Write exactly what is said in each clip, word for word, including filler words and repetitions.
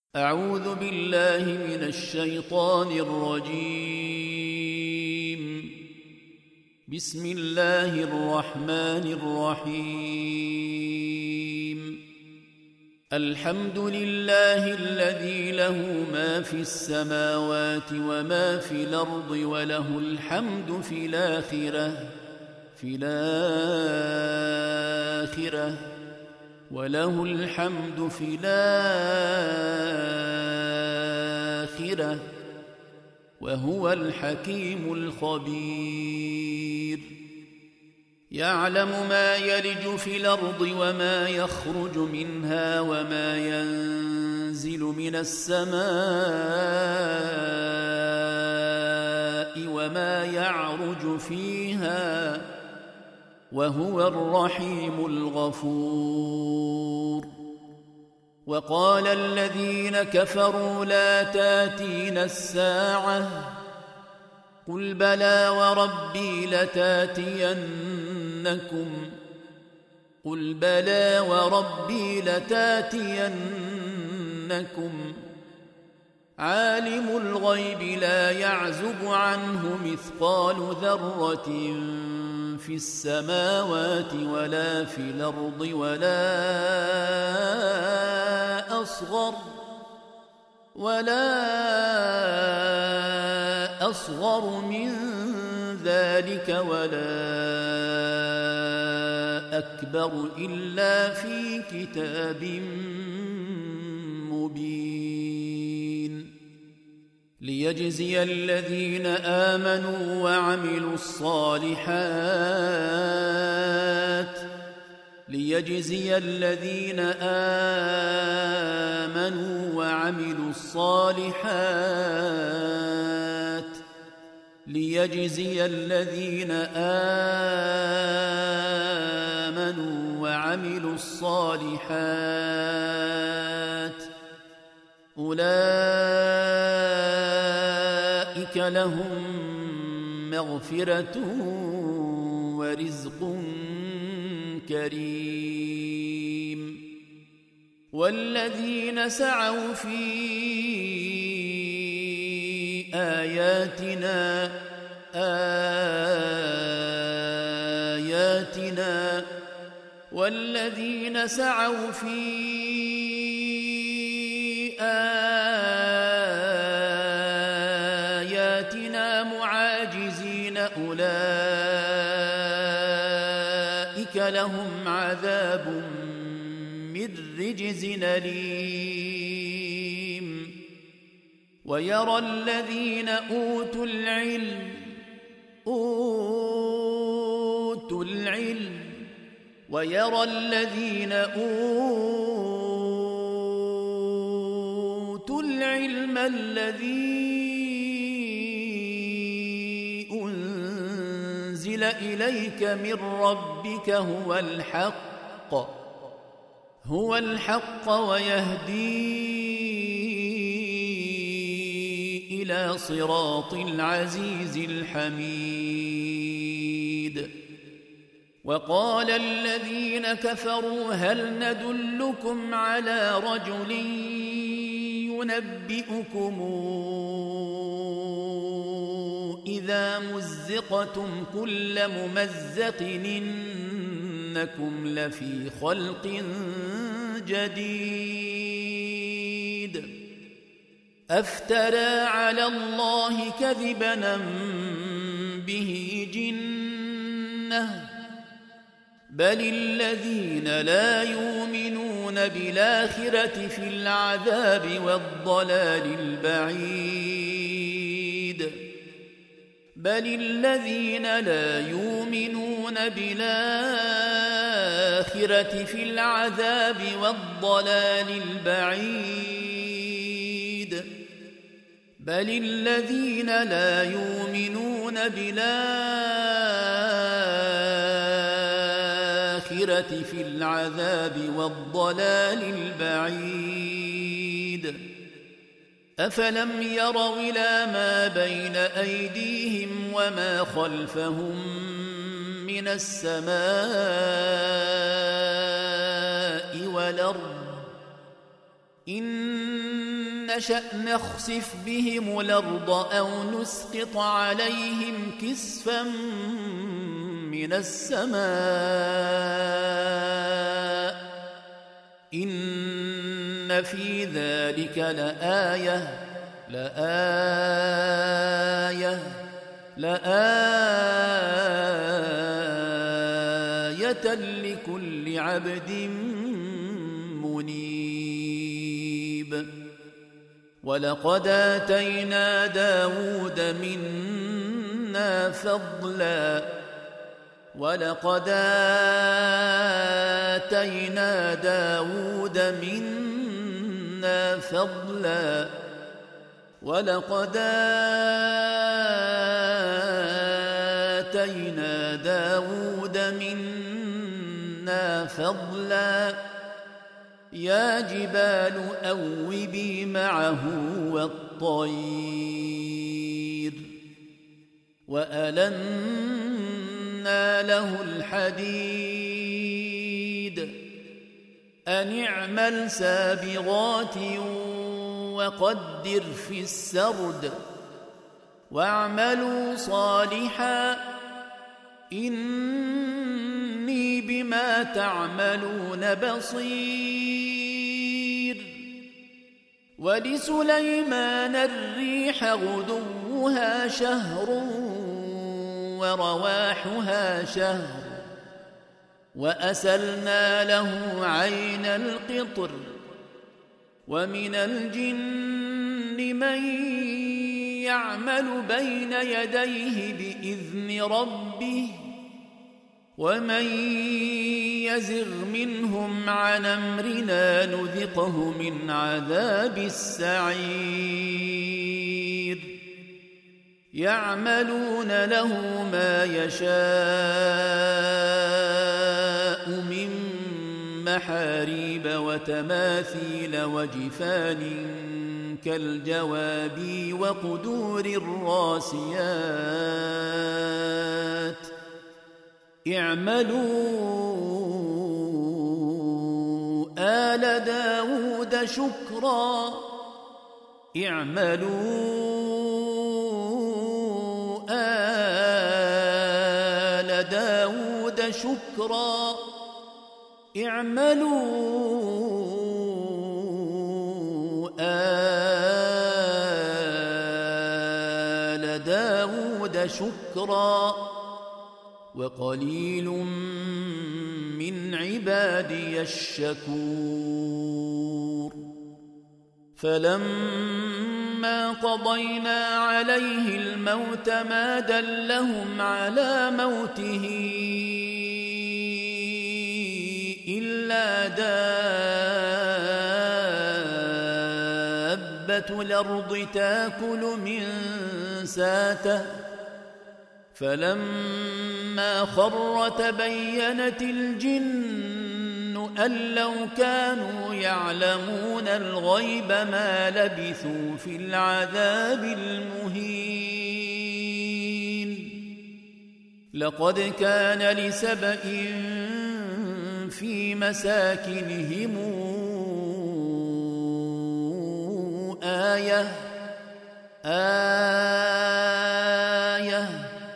أعوذ بالله من الشيطان الرجيم. بسم الله الرحمن الرحيم. الحمد لله الذي له ما في السماوات وما في الأرض وله الحمد في الآخرة في الآخرة وله الحمد في الآخرة وهو الحكيم الخبير. يعلم ما يلج في الأرض وما يخرج منها وما ينزل من السماء وما يعرج فيها وهو الرحيم الغفور. وقال الذين كفروا لا تاتين الساعة قل بلى وربي لتاتينكم قل بلى وربي لتاتينكم عالم الغيب لا يعزب عنه مثقال ذرة في السماوات ولا في الأرض ولا أصغر ولا أصغر من ذلك ولا أكبر إلا في كتاب مبين. ليجزي الذين آمنوا وعملوا الصالحات ليجزي الذين آمنوا وعملوا الصالحات ليجزي الذين آمنوا وعملوا الصالحات أولئك لهم مغفرة ورزق كريم. والذين سعوا في آياتنا آياتنا والذين سعوا في آياتنا معاجزين أولئك لهم عذاب من رجز أليم. ويرى الذين أوتوا العلم أوتوا العلم ويرى الذين أوتوا العلم الذي أنزل إليك من ربك هو الحق هو الحق ويهدي إلى صراط العزيز الحميد. وقال الذين كفروا هل ندلكم على رجل ينبئكم إذا مزقتم كل ممزق إنكم لفي خلق جديد أفترى على الله كذبا أم به جنة بل الذين لا يؤمنون بالآخرة في العذاب والضلال البعيد بل الذين لا يؤمنون بالآخرة في العذاب والضلال البعيد بل الذين لا يؤمنون بالآخرة في العذاب والضلال البعيد. أفلم يروا إلى ما بين أيديهم وما خلفهم من السماء والأرض إن نشأ نخسف بهم الأرض أو نسقط عليهم كسفا من السماء إن في ذلك لآية لآية لآية لكل عبد منيب ولقد آتينا داود منا فضلا ولقد آتينا داود منا فضلا ولقد آتينا داود منا فضلا يا جبال أوبي معه والطير وألنا له الحديد أن اعمل سابغات وقدر في السرد واعملوا صالحا إني بما تعملون بصير ولسليمان الريح غدوها شهر ورواحها شهر وأسلنا له عين القطر ومن الجن من يعمل بين يديه بإذن ربه ومن يزغ منهم عن أمرنا نذقه من عذاب السعير يعملون له ما يشاء من محاريب وتماثيل وجفان كالجواب وقدور الراسيات اعملوا آل داود شكرا اعملوا آل داود شكرا اعملوا آل داود شكرا وقليل من عبادي الشكور فلما قضينا عليه الموت ما دلهم على موته إلا دابة الأرض تاكل من ساته فلما خر تبينت الجن أن لو كانوا يعلمون الغيب ما لبثوا في العذاب المهين لقد كان لسبإ في مساكنهم آية آية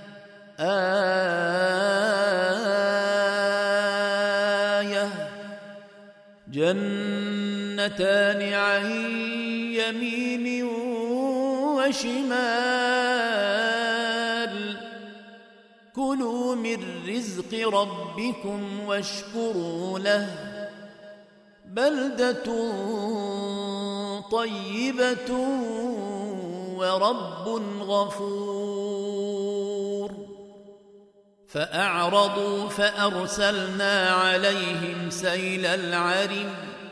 آية جنتان عن يمين وشمال كلوا من رزق ربكم واشكروا له بلدة طيبة ورب غفور فأعرضوا فأرسلنا عليهم سيل العرم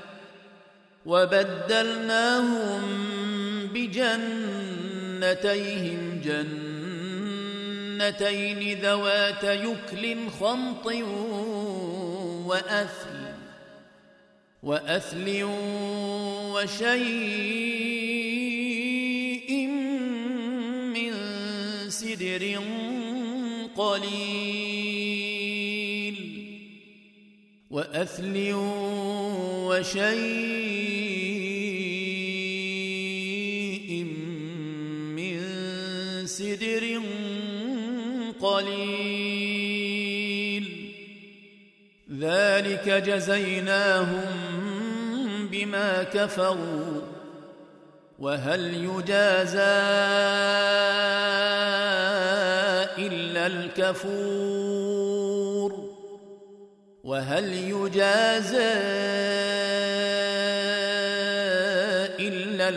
وبدلناهم بجنتيهم جنتين ذوات يكل خمط وأثل وأثل وشيء من سدر قليل وأثل وشيء سدر قليل ذلك جزيناهم بما كفروا وهل يجازى إلا الكفور وهل يجازى إلا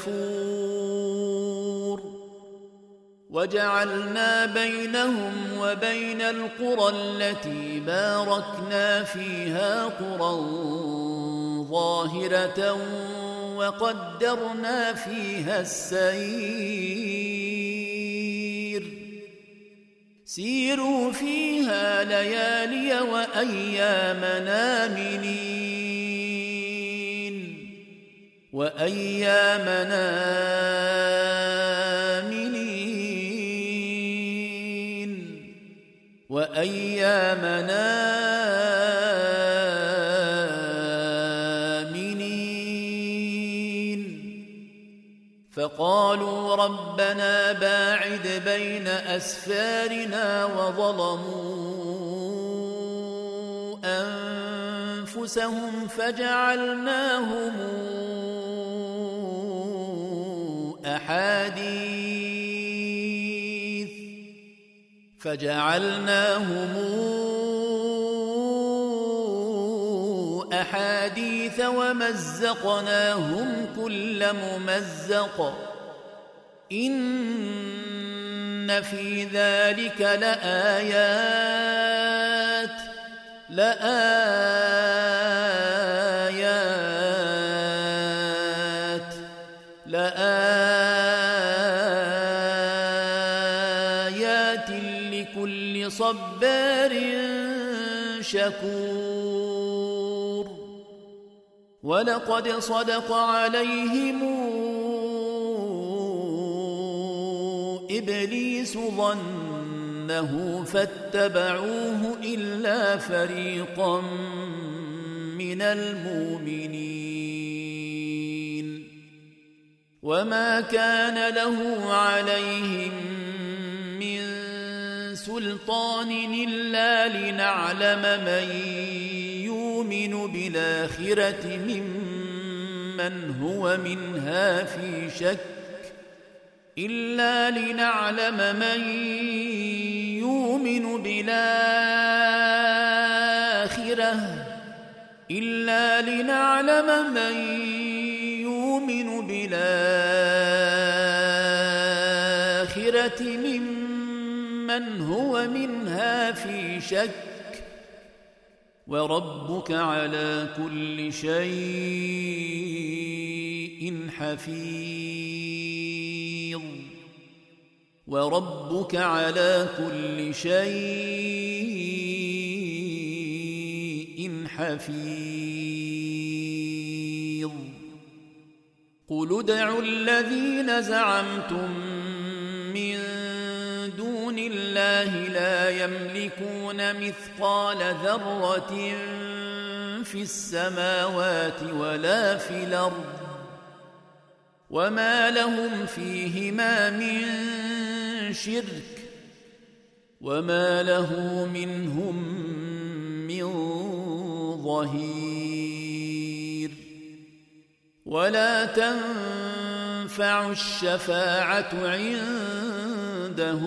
الكفور وجعلنا بينهم وبين القرى التي باركنا فيها قرى ظاهرة وقدرنا فيها السير سيروا فيها ليالي وأيامنا آمنين وأيامنا آمنين وأيامنا فقالوا ربنا باعد بين أسفارنا وظلموا أنفسهم فجعلناهم أحاديث فجعلناهم أحاديث ومزقناهم كل ممزق إن في ذلك لآيات لآيات لآيات لكل صبار شكور ولقد صدق عليهم إبليس ظنه فاتبعوه إلا فريقا من المؤمنين وما كان له عليهم من سلطان إلا لنعلم من يؤمن بالآخرة ممن هو منها في شك إلا لنعلم من يؤمن بالآخرة إلا لنعلم من يؤمن بالآخرة ممن هو منها في شك وربك على كل شيء حفيظ وربك على كل شيء حفيظ قل ادعوا الذين زعمتم من دون الله لا يملكون مثقال ذرة في السماوات ولا في الأرض وما لهم فيهما من شرك وما له منهم من ظهير ولا تنفع الشفاعة عنده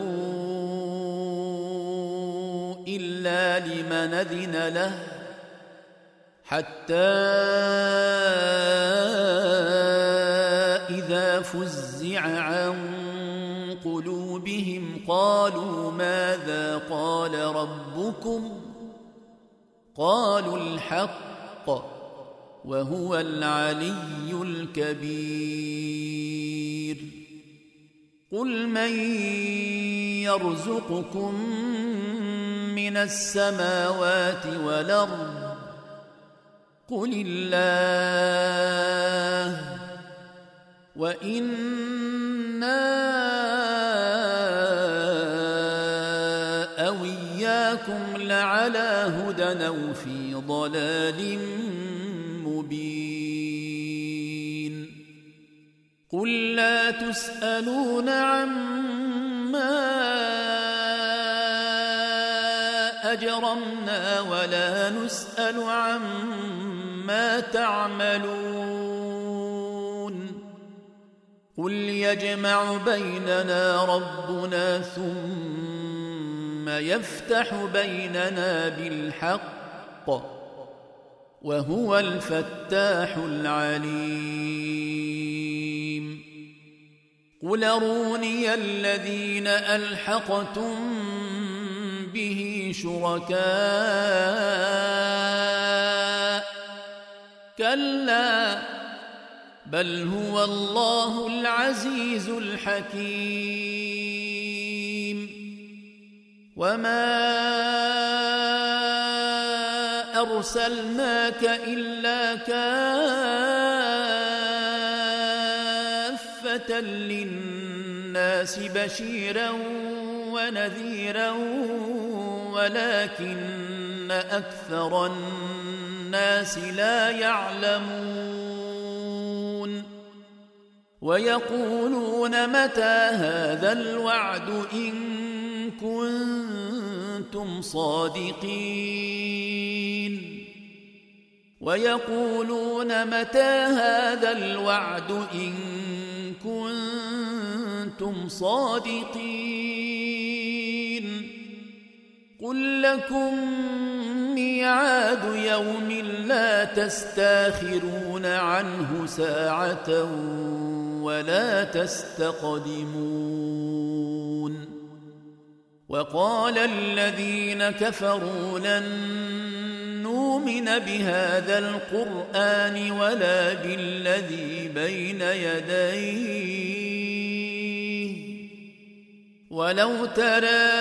إلا لمن أذن له حتى إذا فزع عن قلوبهم قالوا ماذا قال ربكم قالوا الحق وهو العلي الكبير قل من يرزقكم من السماوات والأرض قل الله وإنا أو إياكم لعلى هدى أو في ضلال مبين قل لا تسألون عما ما أجرمنا ولا نسأل عما تعملون قل يجمع بيننا ربنا ثم يفتح بيننا بالحق وهو الفتاح العليم قل أروني الذين ألحقتم به شركاء كلا بل هو الله العزيز الحكيم وما أرسلناك إلا كافة للناس بشيرا ونذيرا ولكن أكثر الناس لا يعلمون ويقولون متى هذا الوعد إن كنتم صادقين ويقولون متى هذا الوعد إن كنتم صادقين قل لكم ميعاد يوم لا تستاخرون عنه ساعة ولا تستقدمون وقال الذين كفروا لن نؤمن بهذا القرآن ولا بالذي بين يديه ولو ترى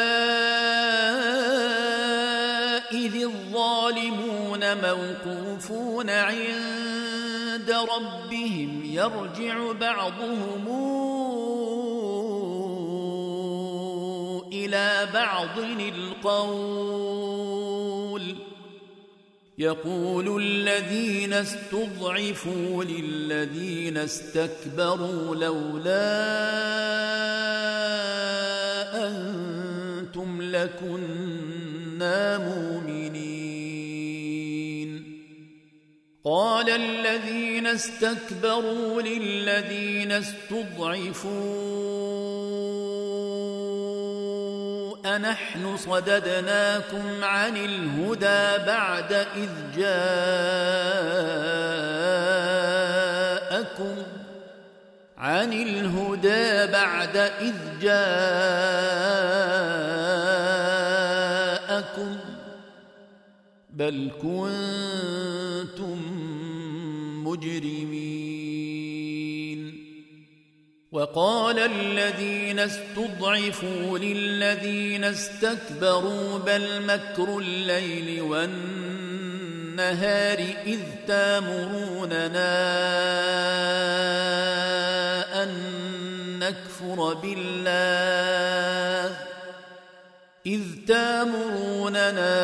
إذ الظالمون موقوفون عند ربهم يرجع بعضهم إلى بعض القول يقول الذين استضعفوا للذين استكبروا لولا أنتم لكنا مؤمنين قال الذين استكبروا للذين استضعفوا أنحن صددناكم عن الهدى بعد إذ جاءكم عن الهدى بعد إذ جاءكم بل كنتم مجرمين وقال الذين استضعفوا للذين استكبروا بل مكر الليل والنهار إذ تامروننا أن نكفر بالله إذ تامروننا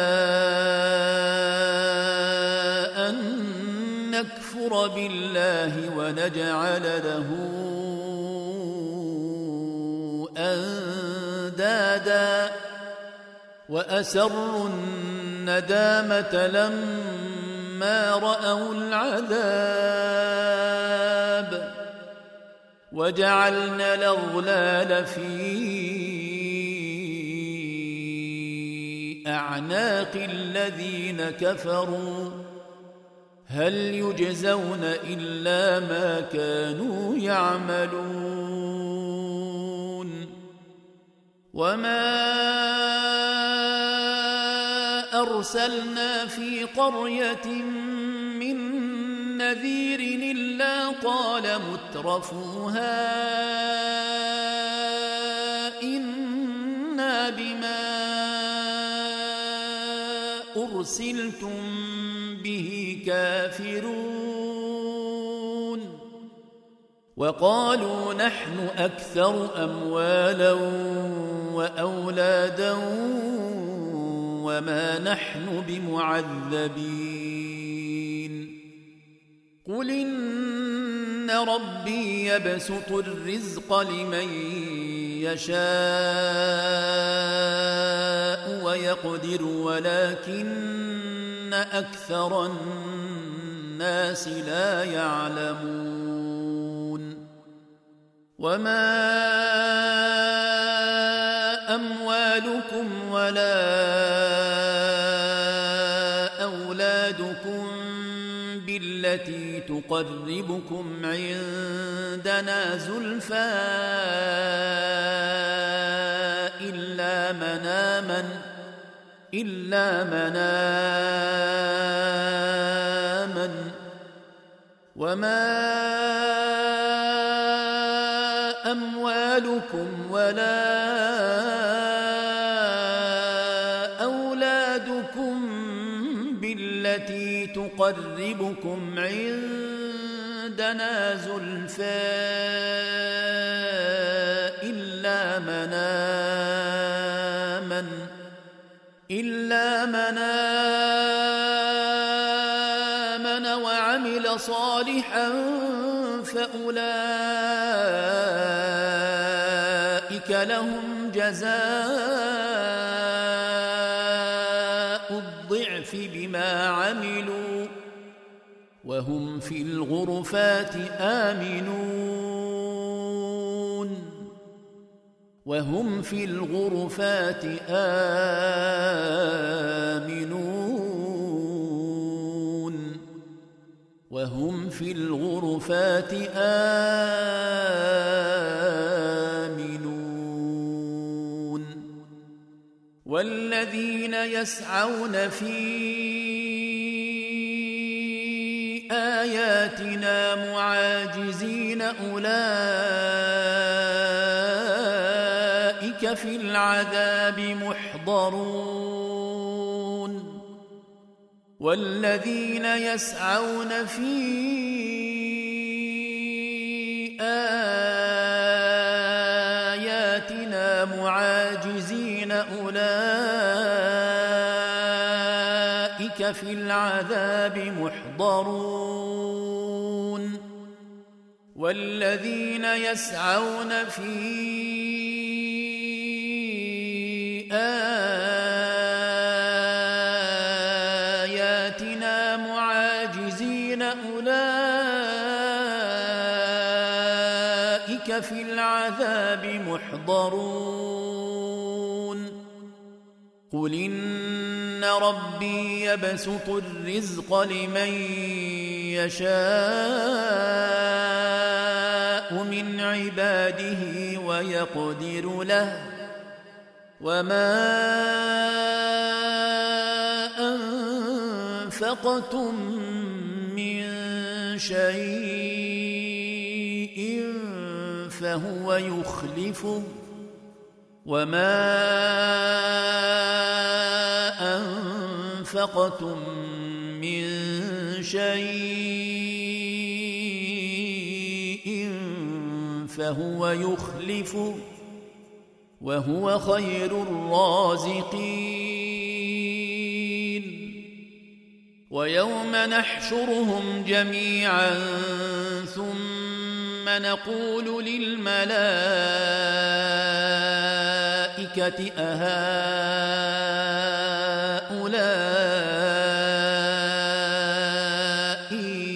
أن نكفر بالله ونجعل له أندادا وأسروا الندامة لما رأوا العذاب وجعلنا الأغلال في أعناق الذين كفروا هل يجزون إلا ما كانوا يعملون وما أرسلنا في قرية من نذير إلا قال مترفوها إنا بما أرسلتم به كافرون وقالوا نحن أكثر أموالا وأولادا وما نحن بمعذبين قل إن ربي يبسط الرزق لمن يشاء ويقدر ولكن أكثر الناس لا يعلمون وما أموالكم ولا أولادكم بالتي تقربكم عندنا زلفى إلا من آمن إلا من آمن وما أموالكم ولا أولادكم بالتي تقربكم عندنا زلفى إلا من آمن إلا من آمن وعمل صالحا فأولئك لهم جزاء الضعف بما عملوا وهم في الغرفات آمنون وهم في الغرفات آمنون وهم في الغرفات آمنون والذين يسعون في آياتنا معاجزين أولئك في العذاب محضرون والذين يسعون في آياتنا معاجزين أولئك في العذاب محضرون والذين يسعون في آياتنا معاجزين أولئك في العذاب محضرون قل إن ربي يبسط الرزق لمن يشاء من عباده ويقدر له وما أنفقتم من شيء فهو يخلفه وما أنفقتم من شيء فهو يخلفه وهو خير الرازقين ويوم نحشرهم جميعا ثم نقول للملائكة أهؤلاء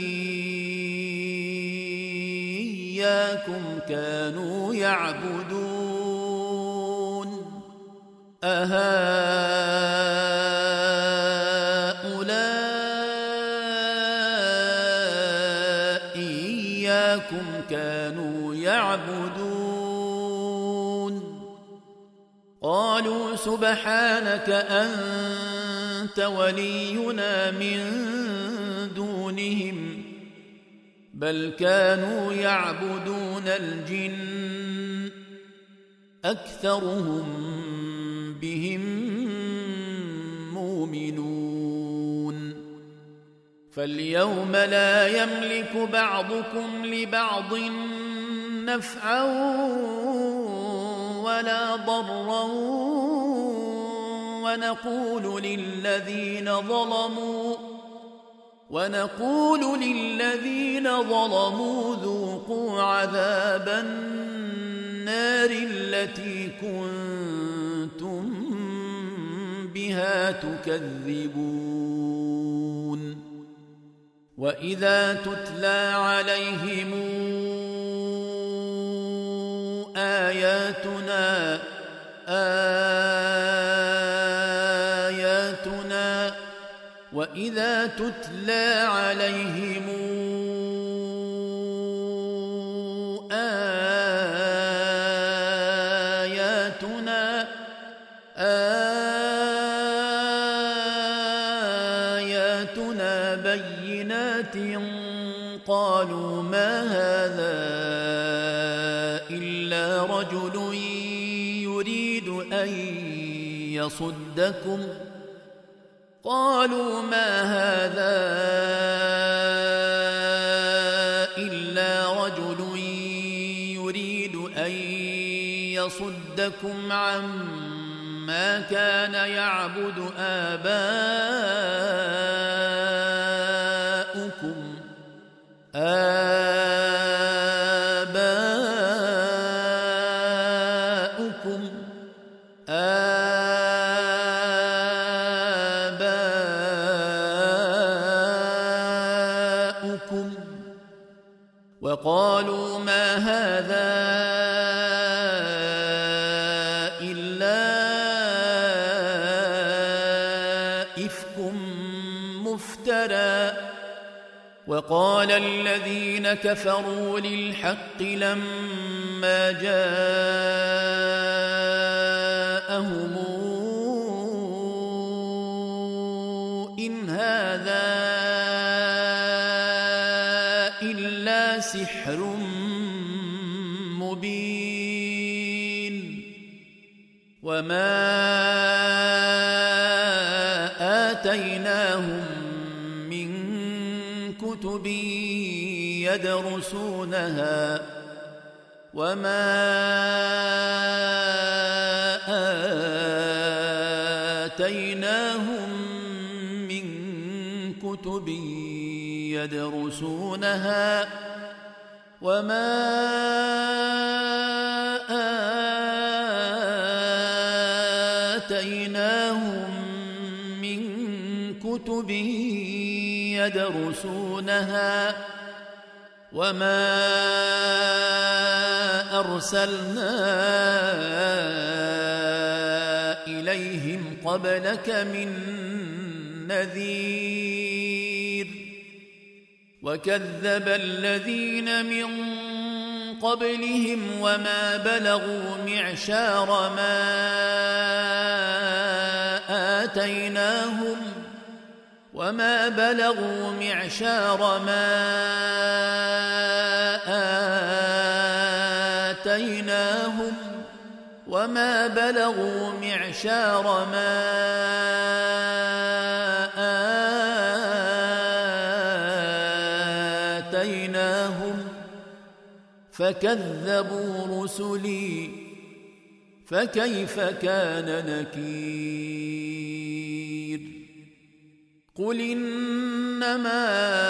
إياكم كانوا يعبدون أهؤلاء إياكم كانوا يعبدون قالوا سبحانك أنت ولينا من دونهم بل كانوا يعبدون الجن أكثرهم بهم مؤمنون فاليوم لا يملك بعضكم لبعض نفعا ولا ضرا ونقول للذين ظلموا ونقول للذين ظلموا ذوقوا عذاب النار التي كنتم بها تكذبون وإذا تتلى عليهم آياتنا آياتنا وإذا تتلى عليهم آياتنا آياتنا بينات قالوا ما هذا إلا رجل يريد أن يصدكم قالوا ما هذا إلا رجل يريد أن يصدكم عما كان يعبد آباؤكم آباؤكم آباؤكم وقالوا ما هذا إلا إفك مفترى وقال الذين كفروا للحق لما جاءهم إن هذا إلا سحر مبين وما آتيناهم من كتب يدرسونها وما آتيناهم من كتب يدرسونها وما آتيناهم من كتب يدرسونها وما أرسلنا إليهم قبلك من نذير وكذب الذين من قبلهم وما بلغوا معشار ما آتيناهم وما بلغوا معشار ما آتيناهم وما بلغوا معشار ما آتيناهم فكذبوا رسلي فكيف كان نكير قل إنما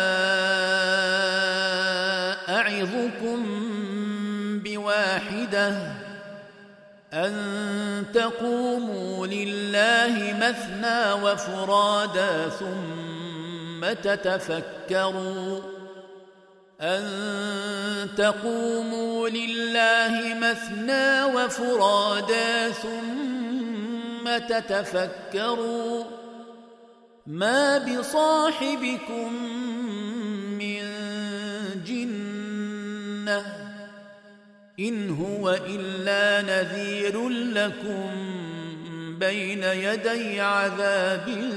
أعظكم بواحدة أن تقوموا لله مثنى وفرادا ثم تتفكروا أن تقوموا لله مثنى وفرادا ثم تتفكروا ما بصاحبكم من جنة إن هو إلا نذير لكم بين يدي عذاب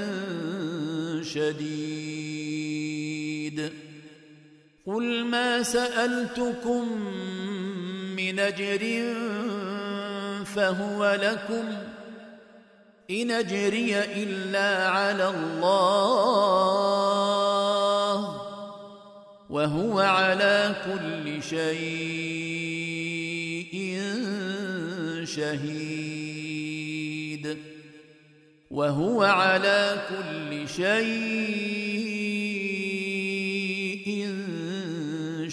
شديد قل ما سألتكم من أجر فهو لكم إن أجري إلا على الله وهو على كل شيء شهيد وهو على كل شيء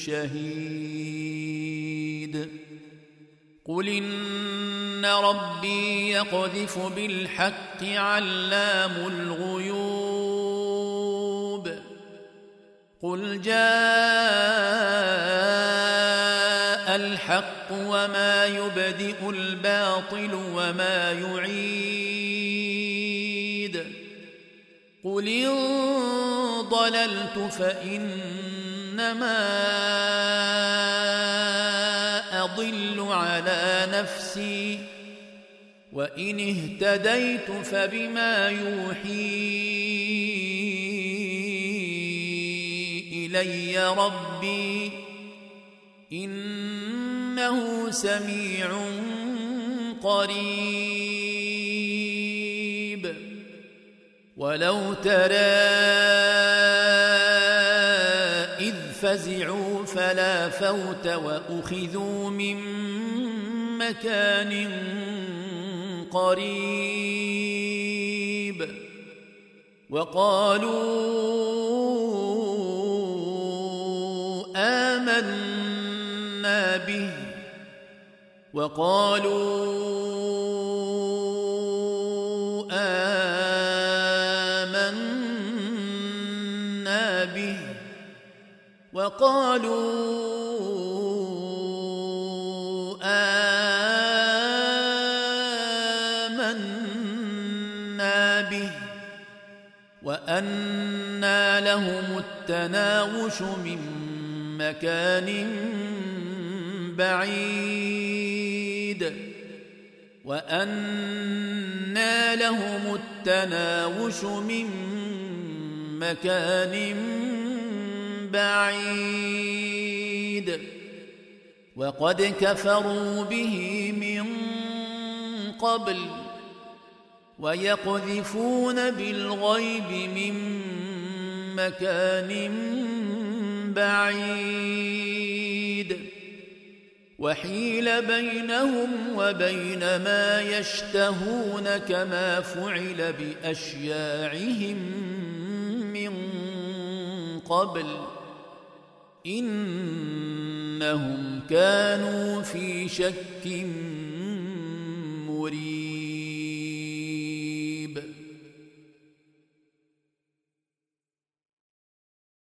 شهيد قل إن ربي يقذف بالحق علام الغيوب قل جاء الحق وما يبدئ الباطل وما يعيد قل إن ضللت فإنما أضل على نفسي وإن اهتديت فبما يوحي إلي ربي إنه سميع قريب ولو ترى إذ فزعوا فلا فوت وأخذوا من مكان قريب وقالوا آمنا به وقالوا آمنا به وقالوا آمنا به وأنى لهم التناوش من مكان بعيد وأنى لهم التناوش من مكان بعيد وقد كفروا به من قبل ويقذفون بالغيب من مكان بعيد وحيل بينهم وبين ما يشتهون كما فعل بأشياعهم من قبل إنهم كانوا في شك مريب